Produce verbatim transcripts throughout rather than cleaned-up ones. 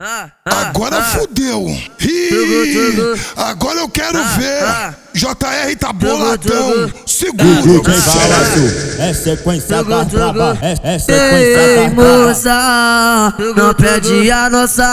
Agora fudeu. Ih, agora eu quero ver. J R tá boladão. Segura. D J Balaço, é sequência da braba, é, é sequência Ei, da braba. moça, não perde a noção.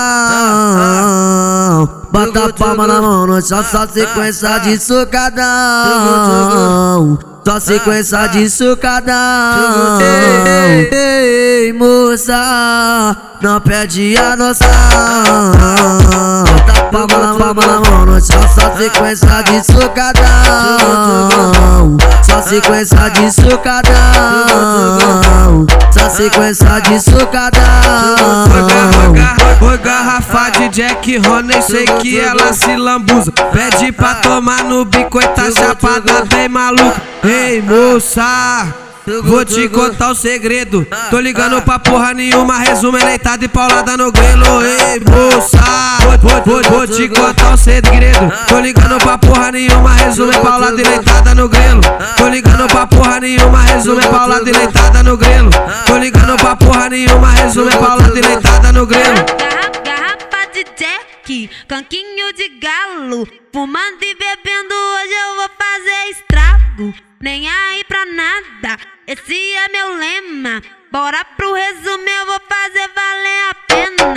Bota a palma na mão no chão, só sequência de socadão. Só sequência de socadão. Ei, ei, moça, não perde a noção. Bota a palma na, palma na mão no chão, só sequência de socadão. Só sequência de socadão. Só sequência de socadão. Oi, garrafa de Jack Honey, sei que ela se lambuza. Pede pra tomar no bico e tá chapada bem maluca. Ei, moça, vou te contar o segredo. Tô ligando pra porra nenhuma, resumo deitada e paulada no grelo. Ei, moça, vou, vou, vou te contar o segredo. Tô ligando pra porra nenhuma, resumo paulada e deitada no grelo. Tô ligando pra porra nenhuma, resumo paulada e deitada no grelo. Tô ligando pra porra nenhuma, resumo paulada e deitada no grelo. Garrafa de Jack, canquinho de galo, fumando e bebendo, hoje eu vou fazer estrago. Nem aí pra nada, esse é meu lema. Bora pro resumo, eu vou fazer valer a pena.